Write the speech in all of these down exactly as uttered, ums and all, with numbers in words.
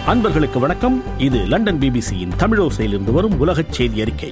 அன்பர்களுக்கு வணக்கம். இது லண்டன் பிபிசியின் தமிழோசையிலிருந்து வரும் உலகச் செய்தி அறிக்கை.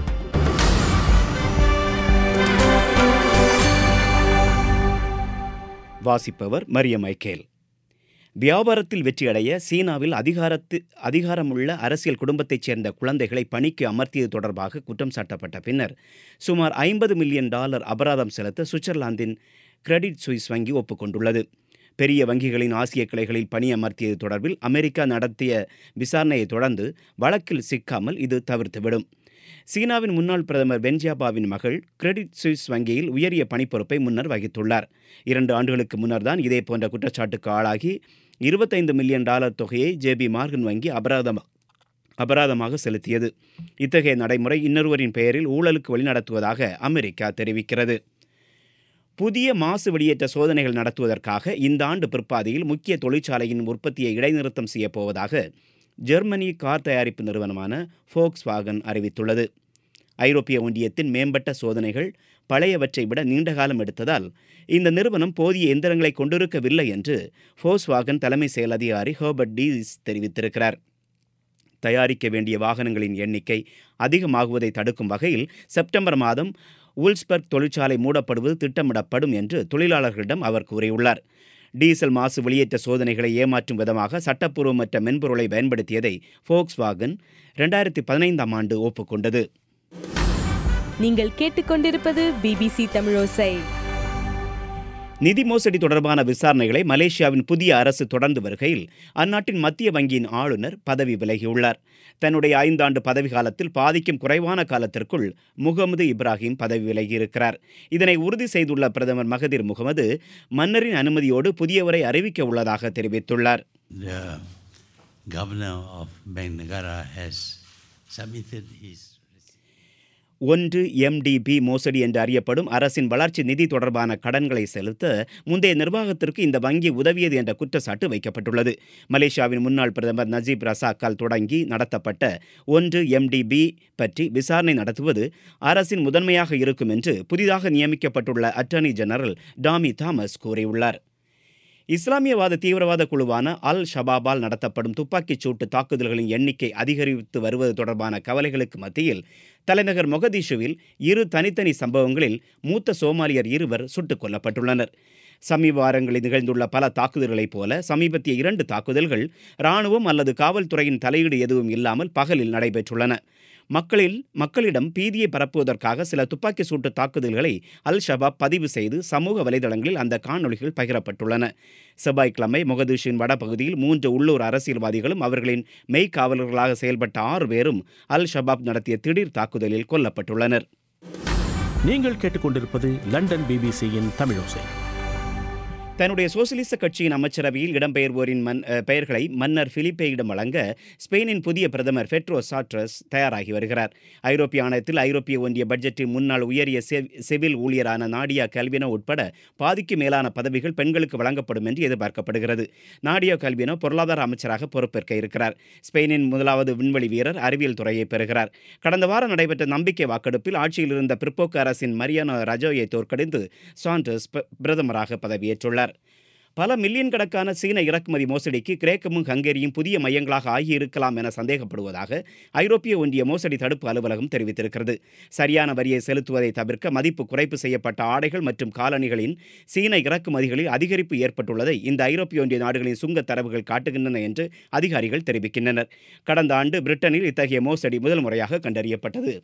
வாசிப்பவர் மரிய மைக்கேல். வியாபாரத்தில் வெற்றியடைய சீனாவில் அதிகாரத்து அதிகாரமுள்ள அரசியல் குடும்பத்தைச் சேர்ந்த குழந்தைகளை பணிக்கு அமர்த்தியது தொடர்பாக குற்றம் சாட்டப்பட்ட பின்னர் சுமார் ஐம்பது மில்லியன் டாலர் அபராதம் செலுத்த சுவிட்சர்லாந்தின் கிரெடிட் சுவிஸ் வங்கி ஒப்புக்கொண்டுள்ளது. பெரிய வங்கிகளின் ஆசிய கிளைகளில் பணியமர்த்தியது தொடர்பில் அமெரிக்கா நடத்திய விசாரணையை தொடர்ந்து வழக்கில் சிக்காமல் இது தவிர்த்துவிடும். சீனாவின் முன்னாள் பிரதமர் வென் ஜியாபாவின் மகள் கிரெடிட் சுவிஸ் வங்கியில் உயரிய பணிப்பொறுப்பை முன்னர் வகித்துள்ளார். இரண்டு ஆண்டுகளுக்கு முன்னர் தான் இதே போன்ற குற்றச்சாட்டுக்கு ஆளாகி இருபத்தைந்து மில்லியன் டாலர் தொகையை ஜேபி மார்கன் வங்கி அபராதம் அபராதமாக செலுத்தியது. இத்தகைய நடைமுறை இன்னொருவரின் பெயரில் ஊழலுக்கு வழிநடத்துவதாக அமெரிக்கா தெரிவிக்கிறது. புதிய மாசு வெளியேற்ற சோதனைகள் நடத்துவதற்காக இந்த ஆண்டு பிற்பாதியில் முக்கிய தொழிற்சாலையின் உற்பத்தியை இடைநிறுத்தம் செய்யப்போவதாக ஜெர்மனி கார் தயாரிப்பு நிறுவனமான ஃபோக்ஸ்வாகன் அறிவித்துள்ளது. ஐரோப்பிய ஒன்றியத்தின் மேம்பட்ட சோதனைகள் பழையவற்றை விட நீண்டகாலம் எடுத்ததால் இந்த நிறுவனம் போதிய எந்திரங்களை கொண்டிருக்கவில்லை என்று ஃபோக்ஸ்வாகன் தலைமை செயல் அதிகாரி ஹெர்பர்ட் டீஸ் தெரிவித்திருக்கிறார். தயாரிக்க வேண்டிய வாகனங்களின் எண்ணிக்கை அதிகமாகுவதை தடுக்கும் வகையில் செப்டம்பர் மாதம் வூல்ஸ்பர்க் தொழிற்சாலை மூடப்படுவது திட்டமிடப்படும் என்று தொழிலாளர்களிடம் அவர் கூறியுள்ளார். டீசல் மாசு வெளியேற்ற சோதனைகளை ஏமாற்றும் விதமாக சட்டப்பூர்வமற்ற மென்பொருளை பயன்படுத்தியதை ஃபோக்ஸ்வாகன் இரண்டாயிரத்தி பதினைந்தாம் ஆண்டு ஒப்புக்கொண்டது. நீங்கள் கேட்டுக்கொண்டிருப்பது பிபிசி தமிழோசை. நிதி மோசடி தொடர்பான விசாரணைகளை மலேசியாவின் புதிய அரசு தொடர்ந்து வருகையில் அந்நாட்டின் மத்திய வங்கியின் ஆளுநர் பதவி விலகியுள்ளார். தன்னுடைய ஐந்தாண்டு பதவி காலத்தில் பாதிக்கும் குறைவான காலத்திற்குள் முகமது இப்ராஹிம் பதவி விலகியிருக்கிறார். இதனை உறுதி செய்துள்ள பிரதமர் மகதிர் முகமது மன்னரின் அனுமதியோடு புதியவரை அறிவிக்க உள்ளதாக தெரிவித்துள்ளார். ஒன்று எம்டிபி மோசடி என்று அறியப்படும் அரசின் வளர்ச்சி நிதி தொடர்பான கடன்களை செலுத்த முந்தைய நிர்வாகத்திற்கு இந்த வங்கி உதவியது என்ற குற்றச்சாட்டு வைக்கப்பட்டுள்ளது. மலேசியாவின் முன்னாள் பிரதமர் நஜீப் ரசாக்கால் தொடங்கி நடத்தப்பட்ட ஒன்று எம்டிபி பற்றி விசாரணை நடத்துவது அரசின் முதன்மையாக இருக்கும் என்று புதிதாக நியமிக்கப்பட்டுள்ள அட்டர்னி ஜெனரல் டாமி தாமஸ் கூறியுள்ளார். இஸ்லாமியவாத தீவிரவாத குழுவான அல் ஷபாபால் நடத்தப்படும் துப்பாக்கிச் சூட்டு தாக்குதல்களின் எண்ணிக்கை அதிகரித்து வருவது தொடர்பான கவலைகளுக்கு மத்தியில் தலைநகர் மொகதிஷுவில் இரு தனித்தனி சம்பவங்களில் மூத்த சோமாலியர் இருவர் சுட்டுக் கொல்லப்பட்டுள்ளனர். சமீப வாரங்களில் நிகழ்ந்துள்ள பல தாக்குதல்களைப் போல சமீபத்திய இரண்டு தாக்குதல்கள் இராணுவம் அல்லது காவல்துறையின் தலையீடு எதுவும் இல்லாமல் பகலில் நடைபெற்றுள்ளன. மக்களில் மக்களிடம் பீதியை பரப்புவதற்காக சில துப்பாக்கி சூட்டு தாக்குதல்களை அல் ஷபாப் பதிவு செய்து சமூக வலைதளங்களில் அந்த காணொளிகள் பகிரப்பட்டுள்ளன. செவ்வாய்க்கிழமை மொகதிஷின் வடபகுதியில் மூன்று உள்ளூர் அரசியல்வாதிகளும் அவர்களின் மெய்காவலர்களாக செயல்பட்ட ஆறு பேரும் அல் ஷபாப் நடத்திய திடீர் தாக்குதலில் கொல்லப்பட்டுள்ளனர். நீங்கள் கேட்டுக்கொண்டிருப்பது லண்டன் பிபிசியின் தமிழோசை. தன்னுடைய சோசியலிச கட்சியின் அமைச்சரவையில் இடம்பெயர்வோரின் மன் பெயர்களை மன்னர் பிலிப்பேயிடம் வழங்க ஸ்பெயினின் புதிய பிரதமர் பெட்ரோ சான்ட்ரஸ் தயாராகி வருகிறார். ஐரோப்பிய ஆணையத்தில் ஐரோப்பிய ஒன்றிய பட்ஜெட்டின் முன்னாள் உயரிய சிவில் ஊழியரான நாடியா கல்வினோ உட்பட பாதிக்கு மேலான பதவிகள் பெண்களுக்கு வழங்கப்படும் என்று எதிர்பார்க்கப்படுகிறது. நாடியா கல்வினோ பொருளாதார அமைச்சராக பொறுப்பேற்க இருக்கிறார். ஸ்பெயினின் முதலாவது விண்வெளி வீரர் அறிவியல் துறையை பெறுகிறார். கடந்த வாரம் நடைபெற்ற நம்பிக்கை வாக்கெடுப்பில் ஆட்சியில் இருந்த பிற்போக்கு அரசின் மரியானோ ரஜோயை தோற்கடித்து சான்ட்ரஸ் பிரதமராக பதவியேற்றுள்ளார். பல மில்லியன் கணக்கான சீன இறக்குமதி மோசடிக்கு கிரேக்கமும் ஹங்கேரியும் புதிய மையங்களாக ஆகியிருக்கலாம் என சந்தேகப்படுவதாக ஐரோப்பிய ஒன்றிய மோசடி தடுப்பு அலுவலகம் தெரிவித்திருக்கிறது. சரியான வரியை செலுத்துவதை தவிர்க்க மதிப்பு குறைப்பு செய்யப்பட்ட ஆடைகள் மற்றும் காலணிகளின் சீன இறக்குமதிகளில் அதிகரிப்பு ஏற்பட்டுள்ளதை இந்த ஐரோப்பிய ஒன்றிய நாடுகளின் சுங்க தரவுகள் காட்டுகின்றன என்று அதிகாரிகள் தெரிவிக்கின்றனர். கடந்த ஆண்டு பிரிட்டனில் இத்தகைய மோசடி முதல் முறையாக கண்டறியப்பட்டது.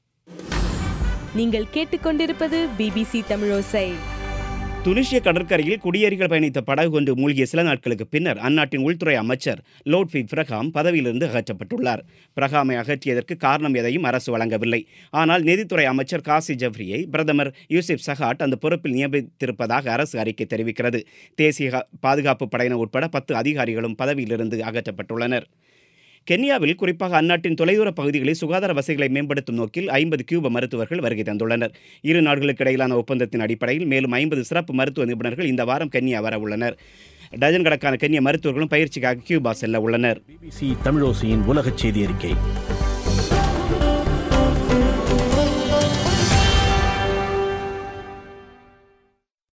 நீங்கள் கேட்டுக்கொண்டிருப்பது பிபிசி தமிழோசை. துனிசிய கடற்கரையில் குடியேறிகள் பயணித்த படகு ஒன்று மூழ்கிய சில நாட்களுக்கு பின்னர் அந்நாட்டின் உள்துறை அமைச்சர் லோட்ஃபி பிரகாம் பதவியிலிருந்து அகற்றப்பட்டுள்ளார். பிரகாமை அகற்றியதற்கு காரணம் எதையும் அரசு வழங்கவில்லை. ஆனால் நீதித்துறை அமைச்சர் காசி ஜப்ரியை பிரதமர் யூசுப் சகாட் அந்த பொறுப்பில் நியமித்திருப்பதாக அரசு அறிக்கை தெரிவிக்கிறது. தேசிய பாதுகாப்பு படையினர் உட்பட பத்து அதிகாரிகளும் பதவியிலிருந்து அகற்றப்பட்டுள்ளனர். கென்யாவில் குறிப்பாக அந்நாட்டின் தொலைதூர பகுதிகளில் சுகாதார வசதிகளை மேம்படுத்தும் நோக்கில் ஐம்பது கியூப மருத்துவர்கள் வருகை தந்துள்ளனர். இரு நாடுகளுக்கு இடையிலான ஒப்பந்தத்தின் அடிப்படையில் மேலும் ஐம்பது சிறப்பு மருத்துவ நிபுணர்கள் இந்த வாரம் கென்யா வர உள்ளனர். டஜன் கணக்கான கென்ய மருத்துவர்களும் பயிற்சிக்காக கியூபா செல்ல உள்ளனர். பிபிசி தமிழோசையின் உலகச் செய்தி அறிக்கை.